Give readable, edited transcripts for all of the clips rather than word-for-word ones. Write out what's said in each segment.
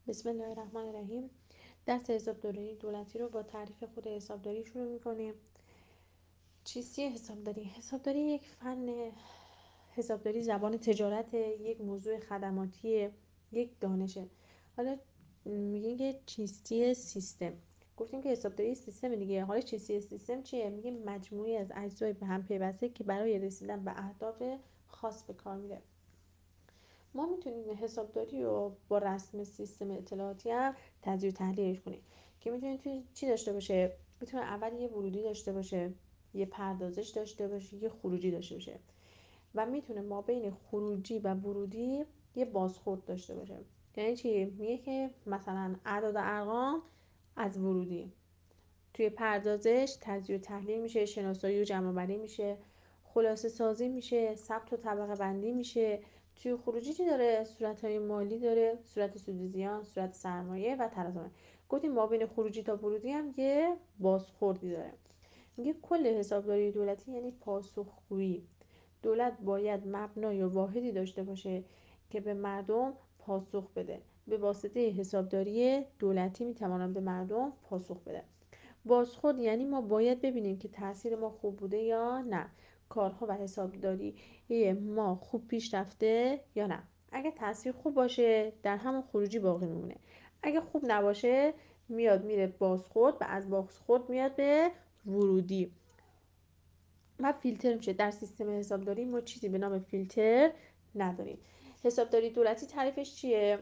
بسم الله الرحمن الرحیم. درس حسابداری دولتی رو با تعریف خود حسابداری شروع می‌کنیم. چیستی حسابداری؟ حسابداری یک فن حسابداری زبان تجارت، یک موضوع خدماتی، یک دانشه. حالا میگیم که چیستی سیستم. گفتیم که حسابداری سیستم دیگه. حالا چیستی سیستم چیه؟ میگیم مجموعی از اجزای به هم پیوسته که برای رسیدن به اهداف خاص به کار میره. ما میتونیم حسابداری رو با رسم سیستم اطلاعاتی هم تجزیه و تحلیلش کنیم که میتونیم چی داشته باشه. میتونه اول یه ورودی داشته باشه، یه پردازش داشته باشه، یه خروجی داشته باشه و میتونه ما بین خروجی و ورودی یه بازخورد داشته باشه. یعنی چی؟ میگه که مثلا اعداد و ارقام از ورودی توی پردازش تجزیه و تحلیل میشه، شناسایی و جمع‌آوری میشه، خلاصه سازی میشه، ثبت و طبقه بندی میشه. توی خروجی چی داره؟ صورت‌های مالی داره، صورت سود و زیان، صورت سرمایه و تراز. گفتیم ما بین خروجی تا ورودی هم یه بازخوردی داره. میگه کل حسابداری دولتی یعنی پاسخگویی. دولت باید مبنای واحدی داشته باشه که به مردم پاسخ بده. به واسطه حسابداری دولتی میتوانند به مردم پاسخ بده. بازخورد یعنی ما باید ببینیم که تاثیر ما خوب بوده یا نه، کارها و حسابداری ما خوب پیش رفته یا نه. اگه تاثیر خوب باشه در همون خروجی باقی میمونه، اگه خوب نباشه میاد میره بازخورد و از بازخورد میاد به ورودی و فیلتر میشه. در سیستم حسابداری ما چیزی به نام فیلتر نداریم. حسابداری دولتی تعریفش چیه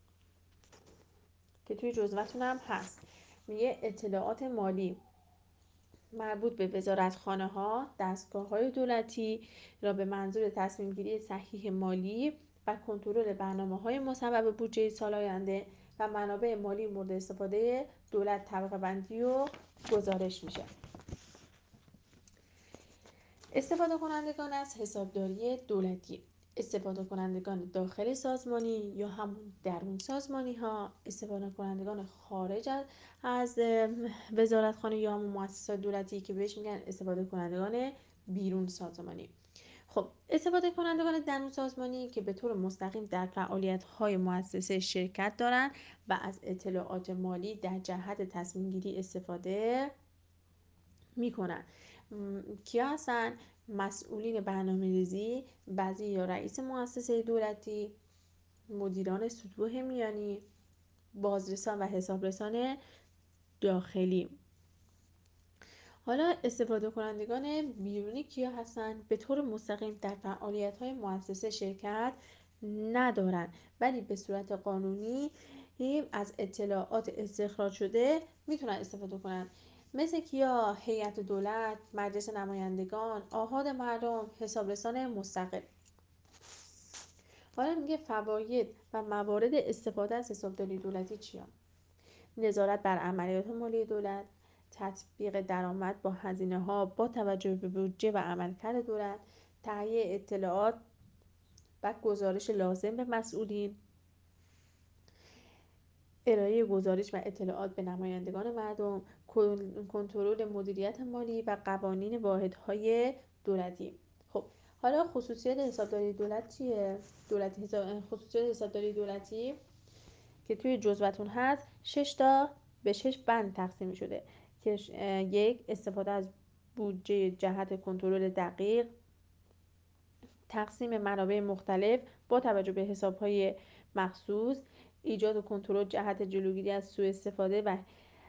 که توی جزوتون هم هست؟ میگه اطلاعات مالی مربوط به وزارتخانه‌ها، دستگاه‌های دولتی را به منظور تصمیم‌گیری صحیح مالی و کنترل برنامه‌های مصوب بودجه سال آینده و منابع مالی مورد استفاده دولت طبقه‌بندی و گزارش میشه. استفاده کنندگان از حسابداری دولتی: استفاده کنندگان داخل سازمانی یا همون درون سازمانی ها، استفاده کنندگان خارج از وزارتخانه یا همون مؤسسات دولتی که بهش میگن استفاده کنندگان بیرون سازمانی. خب استفاده کنندگان درون سازمانی که به طور مستقیم در فعالیت های مؤسسه شرکت دارند و از اطلاعات مالی در جهت تصمیم گیری استفاده میکنن. کیا هستن؟ مسئولین برنامه‌ریزی، وزیر یا رئیس مؤسسه دولتی، مدیران سطوح میانی، بازرسان و حسابرسان داخلی. حالا استفاده کنندگان بیرونی کیا هستن؟ به طور مستقیم در فعالیت‌های مؤسسه شرکت ندارن ولی به صورت قانونی از اطلاعات استخراج شده میتونن استفاده کنن. مثل کیا؟ هیئت دولت، مجلس نمایندگان، آحاد مردم، حسابرسان مستقل. حالا میگه فواید و موارد استفاده از حسابداری دولتی چیا؟ نظارت بر عملیات مالی دولت، تطبیق درآمد با هزینه‌ها با توجه به بودجه و عملکرد دولت، تهیه اطلاعات و گزارش لازم به مسئولین، ارائه گزارش و اطلاعات به نمایندگان مردم، کنترل مدیریت مالی و قوانین واحدهای دولتی. خب حالا خصوصیات حسابداری دولت چیه؟ خصوصیات حسابداری دولتی که توی جزوتون هست 6 تا به 6 بند تقسیم شده که یک، استفاده از بودجه جهت کنترل دقیق، تقسیم منابع مختلف با توجه به حسابهای مخصوص، ایجاد و کنترل جهت جلوگیری از سوء استفاده و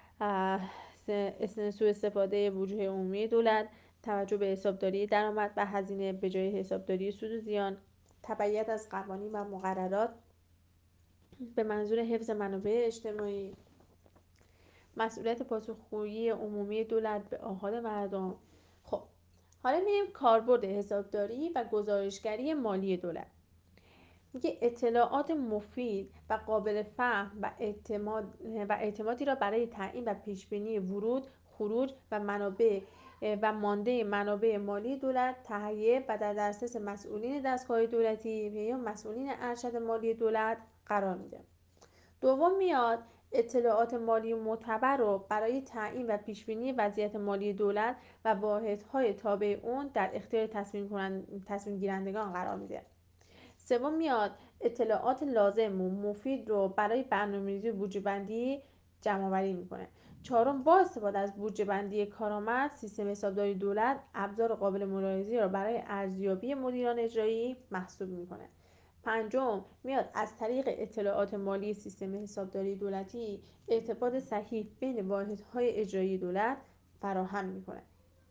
سوء استفاده وجوه عمومی دولت، توجه به حسابداری درآمد و هزینه به جای حسابداری سود و زیان، تبعیت از قوانین و مقررات به منظور حفظ منابع اجتماعی، مسئولیت پاسخگویی عمومی دولت به آحاد مردم. خب حالا میریم کاربرد حسابداری و گزارشگری مالی دولت. میگه اطلاعات مفید و قابل فهم و اعتمادی را برای تعیین و پیشبینی ورود، خروج و منابع و مانده منابع مالی دولت تهیه و در دسترس مسئولین دستگاه دولتی یا مسئولین ارشد مالی دولت قرار میده. دوم میاد اطلاعات مالی معتبر رو برای تعیین و پیشبینی وضعیت مالی دولت و واحدهای تابع اون در اختیار تصمیم گیرندگان قرار میده. سوم میاد اطلاعات لازم و مفید رو برای برنامه‌ریزی و بودجه بندی جمع آوری میکنه. چهارم، با استفاده از بودجه بندی کارآمد، سیستم حسابداری دولت ابزار قابل ملاحظه‌ای را برای ارزیابی مدیران اجرایی محسوب میکنه. پنجم، میاد از طریق اطلاعات مالی سیستم حسابداری دولتی ارتباط صحیح بین واحدهای اجرایی دولت فراهم میکنه.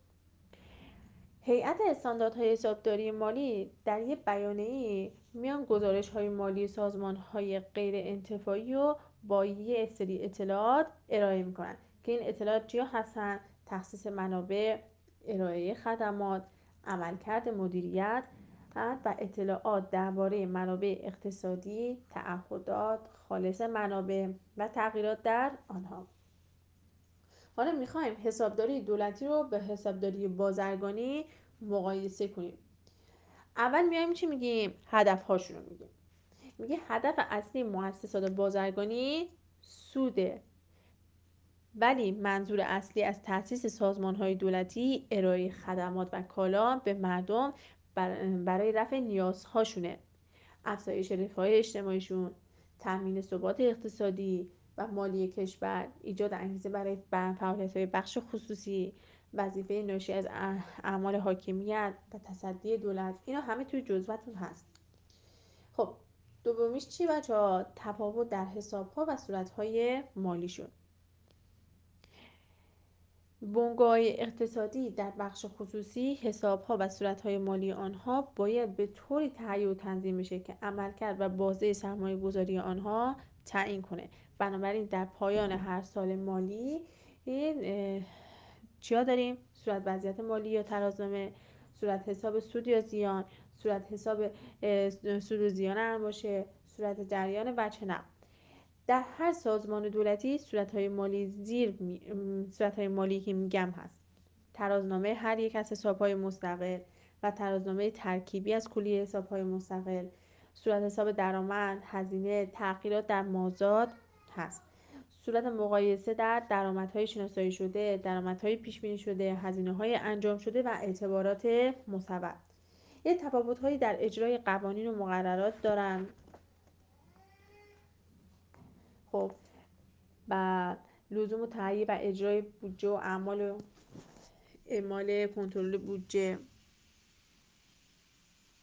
هیئت استانداردهای حسابداری مالی در یک بیانیه‌ای میان گزارش‌های مالی سازمان‌های غیر انتفاعی و با یک سری اطلاعات ارائه می‌کنند که این اطلاعات چیا هستن؟ تخصیص منابع، ارائه خدمات، عملکرد مدیریت و اطلاعات درباره منابع اقتصادی، تعهدات، خالص منابع و تغییرات در آنها. حالا میخوایم حسابداری دولتی رو به حسابداری بازرگانی مقایسه کنیم. اول میایم چی میگیم؟ هدف‌هاشون رو میگیم. میگه هدف اصلی مؤسسات بازرگانی سوده، ولی منظور اصلی از تأسیس سازمان‌های دولتی ارائه خدمات و کالا به مردم برای رفع نیازهاشونه، افزایش رفاه اجتماعیشون، تامین ثبات اقتصادی و مالی کشور، ایجاد انگیزه برای فعالیت‌های بخش خصوصی، وظیفه ناشی از اعمال حاکمیت و تصدی دولت. اینا همه توی جزوه‌تون هست. خب دومیش چی بچه‌ها؟ تفاوت در حساب‌ها و صورت‌های مالیشون. بنگاه‌های اقتصادی در بخش خصوصی، حساب‌ها و صورت‌های مالی آنها باید به طوری تهیه و تنظیم بشه که عملکرد و بازده سرمایه‌گذاری آنها تعیین کنه. بنابراین در پایان هر سال مالی چیا داریم؟ صورت وضعیت مالی یا ترازنامه، صورت حساب سود یا زیان، صورت حساب سود و زیان انباشه، صورت جریان وجه نقد. در هر سازمان دولتی صورت‌های مالی صورت‌های مالی که میگم هست: ترازنامه هر یک از حساب‌های مستقل و ترازنامه ترکیبی از کلیه حساب‌های مستقل، صورت حساب درآمد، هزینه، تأخیرات در مازاد هست، صورت مقایسه در درآمدهای شناسایی شده، درآمدهای پیش بینی شده، هزینه‌های انجام شده و اعتبارات مصور. یه تفاوت‌هایی در اجرای قوانین و مقررات دارن. خب و لزوم تهیه و اجرای بودجه و اعمال کنترل بودجه،